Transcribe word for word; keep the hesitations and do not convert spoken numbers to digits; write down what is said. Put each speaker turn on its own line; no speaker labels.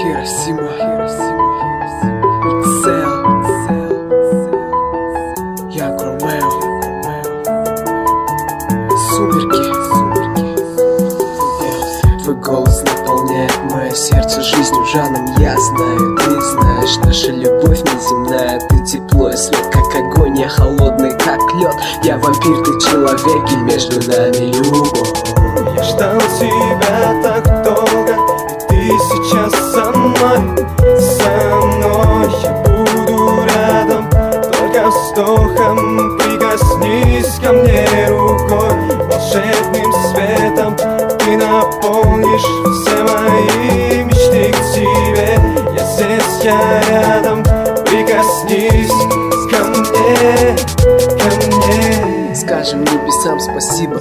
Хиросима, Хиросима, Иксел, Янг Ромео, Сумерки, твой голос наполняет мое сердце жизнью, жаном. Я знаю, ты знаешь, наша любовь неземная. Ты тепло и свет, как огонь, я холодный, как лед. Я вампир, ты человек, и между нами любовь.
Я ждал тебя так долго, и ты сейчас со мной, со мной. Я буду рядом, только вздохом. Прикоснись ко мне рукой, волшебным светом ты наполнишь все мои мечты к тебе. Я здесь, я рядом, прикоснись ко мне, ко мне.
Скажем небесам спасибо